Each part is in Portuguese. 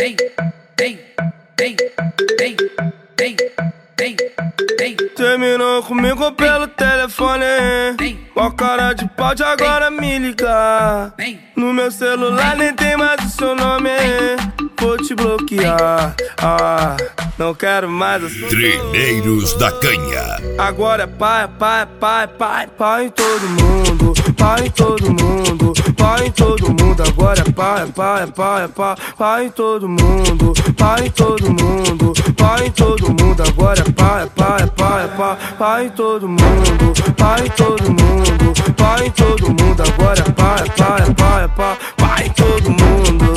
Terminou comigo pelo telefone, com cara de pau de agora me ligar. No meu celular nem tem mais o seu nome, vou te bloquear. Não quero mais a sua. Trilheiros da Canha. Agora é pai, pai, pai, pai, pai em todo mundo, pai em todo mundo, pai em todo mundo. Agora é pai, pai, pai, pai, pai em todo mundo, pai em todo mundo, pai em todo mundo. Agora é pai, pai, pai, pai, pai em todo mundo, pai em todo mundo, pai em todo mundo. Agora é pai, pai, pai, pai, pai em todo mundo.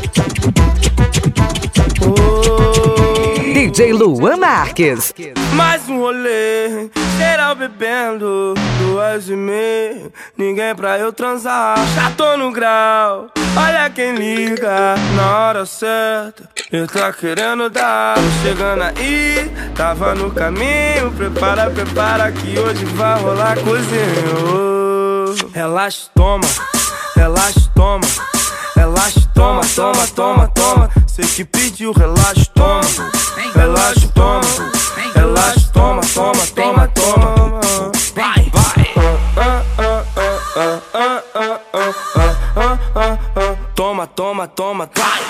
DJ Luan Marques. Mais um rolê, geral bebendo, 2h30, ninguém pra eu transar. Já tô no grau, olha quem liga na hora certa, ele tá querendo dar. Tô chegando aí, tava no caminho, prepara, prepara que hoje vai rolar cozinho. Relaxa, toma, relaxa, toma, relaxa, toma, toma, toma, toma. Cê que pediu, relaxa, toma, relaxa, toma, relaxa, toma, toma, toma, toma. Vai, vai. Toma, toma, toma, vai.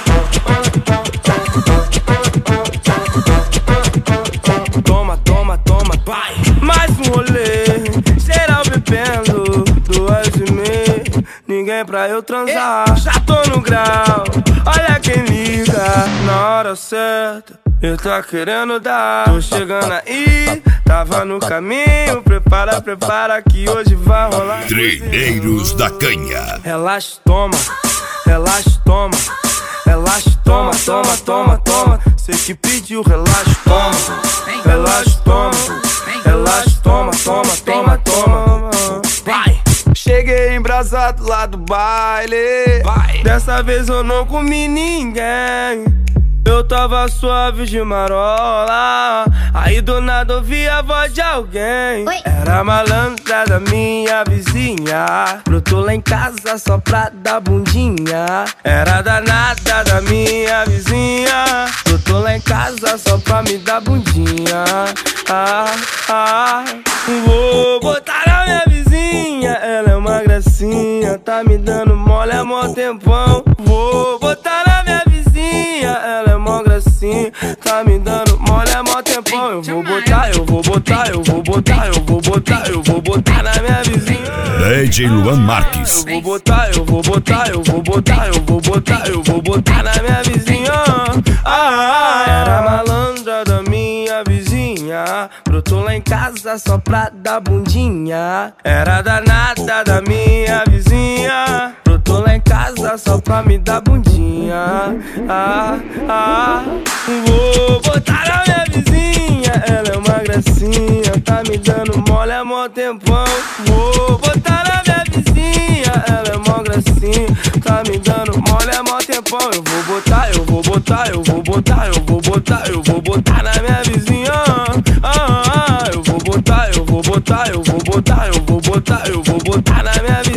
Toma, toma, toma, vai. Mais um rolê, geral bebendo, 2h30, ninguém pra eu transar. Já tô no grau, olha quem liga na hora certa, ele tá querendo dar. Tô chegando aí, tava no caminho, prepara, prepara que hoje vai rolar. Trilheiros da Canha. Relaxa, toma, relaxa, toma, relaxa, toma, toma, toma, toma. Cê que pediu, relaxa, toma, relaxa, toma, relaxa, toma, toma, toma, toma. Vai. Cheguei embrasado lá do baile, vai. Dessa vez eu não comi ninguém, eu tava suave de marola. Aí do nada ouvi a voz de alguém. Oi. Era a malandra da minha vizinha, brotou lá em casa só pra dar bundinha. Era danada da minha vizinha, brotou lá em casa só pra me dar bundinha. Vou botar na minha vizinha, ela é uma gracinha, tá me dando mole há mó tempão. Vou botar na minha vizinha, ela é mó gracinha, tá me dando mole há mó tempão. Eu vou botar, eu vou botar, eu vou botar, eu vou botar, eu vou botar na minha vizinha. DJ Luan Marques. Eu vou botar, eu vou botar, eu vou botar, eu vou botar, eu vou botar na minha vizinha. Era a malandra da minha vizinha, brotou lá em casa só pra dar bundinha. Era danada da minha vizinha, brotou lá em casa só pra me dar bundinha. Vou botar na minha vizinha, ela é uma gracinha, tá me dando mole há mó tempão. Vou botar na minha vizinha, ela é mó gracinha, tá me dando mole há mó tempão. Eu vou botar, eu vou botar, eu vou botar, eu vou botar, eu vou botar na minha vizinha. Eu vou botar, eu vou botar, eu vou botar, eu vou botar, eu vou botar na minha vizinha.